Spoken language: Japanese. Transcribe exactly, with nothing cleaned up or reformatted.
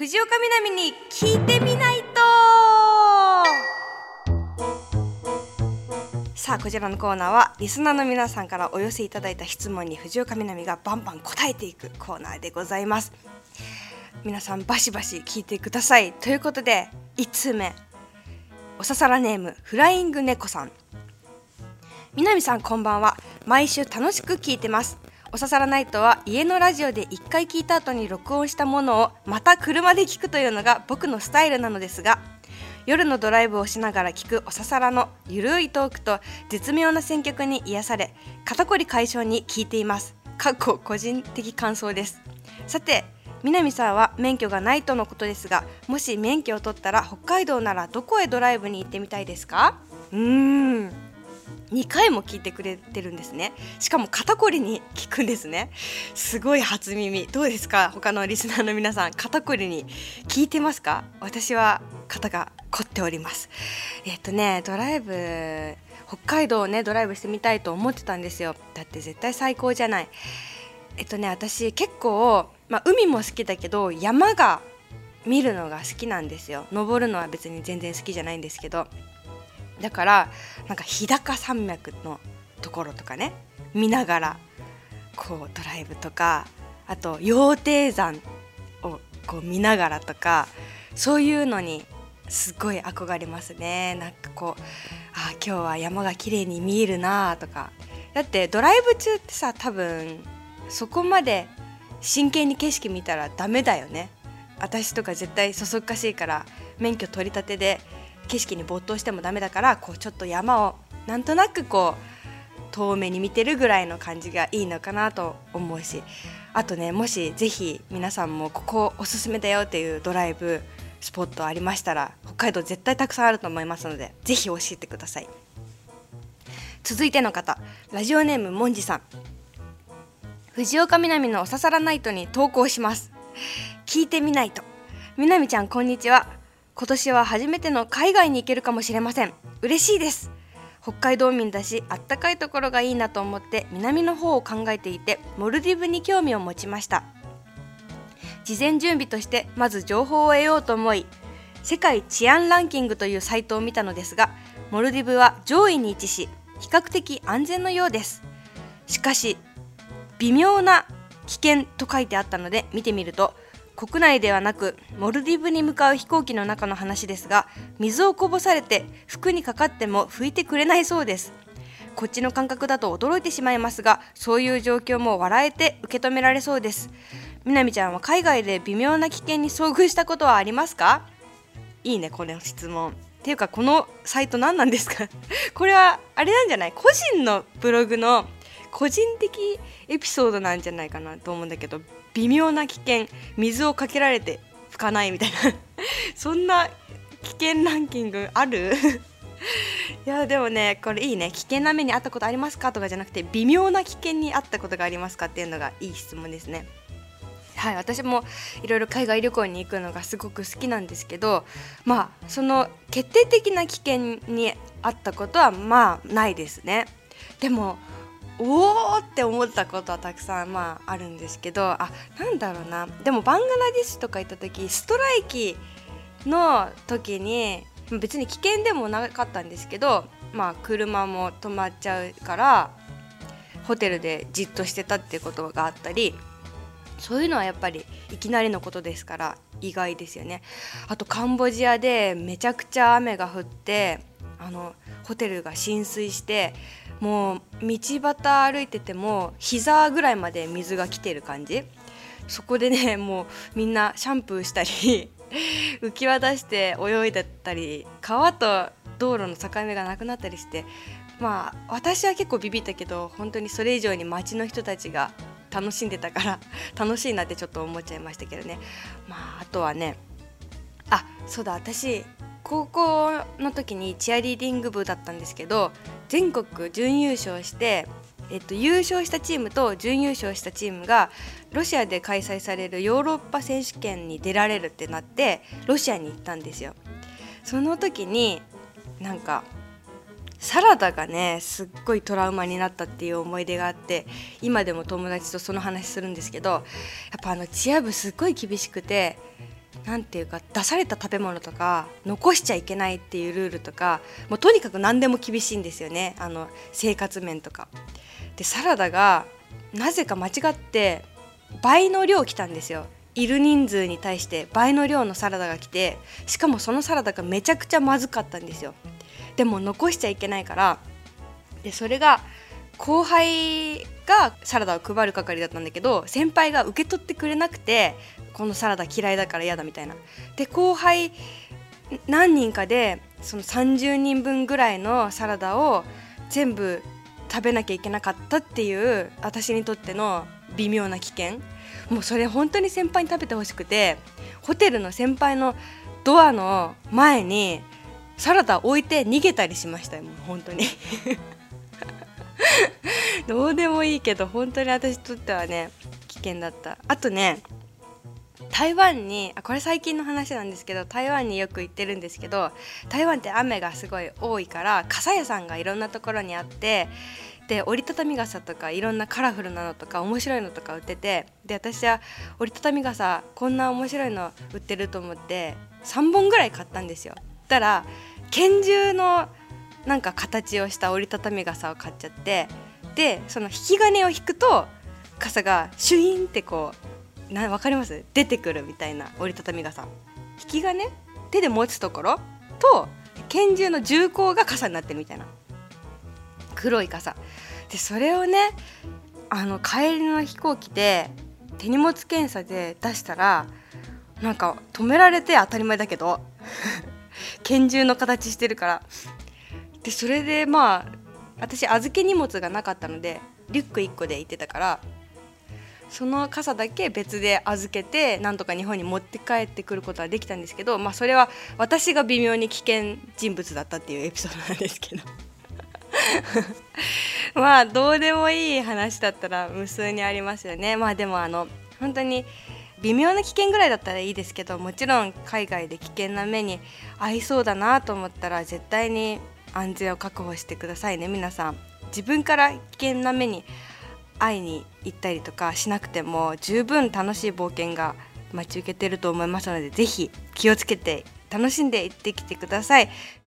藤岡みなみに聞いてみないと。さあ、こちらのコーナーはリスナーの皆さんからお寄せいただいた質問に藤岡みなみがバンバン答えていくコーナーでございます。皆さんバシバシ聞いてください。ということでいち通目、おささらネームフライング猫さん。みなみさんこんばんは。毎週楽しく聞いてます。おささらナイトは家のラジオでいっかい聞いた後に録音したものをまた車で聞くというのが僕のスタイルなのですが、夜のドライブをしながら聞くおささらのゆるいトークと絶妙な選曲に癒され、肩こり解消に聞いています。かっこ個人的感想です。さて、南さんは免許がないとのことですが、もし免許を取ったら北海道ならどこへドライブに行ってみたいですか？うーんにかいも聞いてくれてるんですね。しかも肩こりに効くんですね。すごい初耳。どうですか、他のリスナーの皆さん、肩こりに効いてますか？私は肩が凝っております。えっとねドライブ北海道をねドライブしてみたいと思ってたんですよ。だって絶対最高じゃない。えっとね私結構、まあ、海も好きだけど山が見るのが好きなんですよ。登るのは別に全然好きじゃないんですけど、だからなんか日高山脈のところとかね見ながらこうドライブとか、あと羊蹄山をこう見ながらとか、そういうのにすごい憧れますね。なんかこう、あ今日は山が綺麗に見えるなとか。だってドライブ中ってさ、多分そこまで真剣に景色見たらダメだよね。私とか絶対そそっかしいから、免許取り立てで景色に没頭してもダメだから、こうちょっと山をなんとなくこう遠目に見てるぐらいの感じがいいのかなと思うし、あとね、もしぜひ皆さんもここおすすめだよっていうドライブスポットありましたら、北海道絶対たくさんあると思いますので、ぜひ教えてください。続いての方、ラジオネームもんじさん。藤岡みなみのおささらナイトに投稿します。聞いてみないと。みなみちゃんこんにちは。今年は初めての海外に行けるかもしれません。嬉しいです。北海道民だしあったかいところがいいなと思って南の方を考えていて、モルディブに興味を持ちました。事前準備としてまず情報を得ようと思い、世界治安ランキングというサイトを見たのですが、モルディブは上位に位置し比較的安全のようです。しかし微妙な危険と書いてあったので見てみると、国内ではなくモルディブに向かう飛行機の中の話ですが、水をこぼされて服にかかっても拭いてくれないそうです。こっちの感覚だと驚いてしまいますが、そういう状況も笑えて受け止められそうです。みなみちゃんは海外で微妙な危険に遭遇したことはありますか？いいね、この質問。っていうか、このサイト何なんですか？これはあれなんじゃない？個人のブログの個人的エピソードなんじゃないかなと思うんだけど、微妙な危険、水をかけられて拭かないみたいなそんな危険ランキングある？いやでもね、これいいね。危険な目に遭ったことありますかとかじゃなくて、微妙な危険に遭ったことがありますかっていうのがいい質問ですね。はい、私もいろいろ海外旅行に行くのがすごく好きなんですけど、まあその決定的な危険に遭ったことはまあないですね。でもおーって思ったことはたくさんまああるんですけど、あ、なんだろうな。でもバングラデシュとか行った時、ストライキの時に別に危険でもなかったんですけど、まあ車も止まっちゃうからホテルでじっとしてたっていうことがあったり、そういうのはやっぱりいきなりのことですから意外ですよね。あとカンボジアでめちゃくちゃ雨が降って、あのホテルが浸水して、もう道端歩いてても膝ぐらいまで水が来てる感じ。そこでね、もうみんなシャンプーしたり浮き輪出して泳いだったり、川と道路の境目がなくなったりして、まあ私は結構ビビったけど、本当にそれ以上に街の人たちが楽しんでたから楽しいなってちょっと思っちゃいましたけどね。まああとはね、あ、そうだ、私高校の時にチアリーディング部だったんですけど、全国準優勝して、えっと、優勝したチームと準優勝したチームがロシアで開催されるヨーロッパ選手権に出られるってなってロシアに行ったんですよ。その時になんかサラダがねすっごいトラウマになったっていう思い出があって、今でも友達とその話するんですけど、やっぱあのチア部すっごい厳しくて、 なんていうか、出された食べ物とか残しちゃいけないっていうルールとか、もうとにかく何でも厳しいんですよね、あの生活面とかで。サラダがなぜか間違って倍の量来たんですよ。いる人数に対して倍の量のサラダが来て、しかもそのサラダがめちゃくちゃまずかったんですよ。でも残しちゃいけないから、でそれが後輩がサラダを配る係だったんだけど、先輩が受け取ってくれなくて、このサラダ嫌いだから嫌だみたいな。で後輩何人かでそのさんじゅうにんぶんぐらいのサラダを全部食べなきゃいけなかったっていう、私にとっての微妙な危険。もうそれ本当に先輩に食べてほしくて、ホテルの先輩のドアの前にサラダ置いて逃げたりしましたよ、もう本当にどうでもいいけど本当に私にとってはね危険だった。あとね、台湾にあこれ最近の話なんですけど、台湾によく行ってるんですけど、台湾って雨がすごい多いから傘屋さんがいろんなところにあって、で折りたたみ傘とかいろんなカラフルなのとか面白いのとか売ってて、で私は折りたたみ傘こんな面白いの売ってると思ってさんぼんぐらい買ったんですよ。たら拳銃のなんか形をした折りたたみ傘を買っちゃって、でその引き金を引くと傘がシュイーンってこうな、わかります？出てくるみたいな折りたたみ傘。引き金手で持つところと拳銃の銃口が傘になってるみたいな黒い傘で、それをねあの帰りの飛行機で手荷物検査で出したら、なんか止められて、当たり前だけど拳銃の形してるから。でそれでまあ私預け荷物がなかったのでリュックいっこで行ってたから、その傘だけ別で預けてなんとか日本に持って帰ってくることはできたんですけど、まあそれは私が微妙に危険人物だったっていうエピソードなんですけどまあどうでもいい話だったら無数にありますよね。まあでもあの本当に微妙な危険ぐらいだったらいいですけど、もちろん海外で危険な目に遭いそうだなと思ったら絶対に安全を確保してくださいね。皆さん自分から危険な目に会いに行ったりとかしなくても十分楽しい冒険が待ち受けてると思いますので、ぜひ気をつけて楽しんで行ってきてください。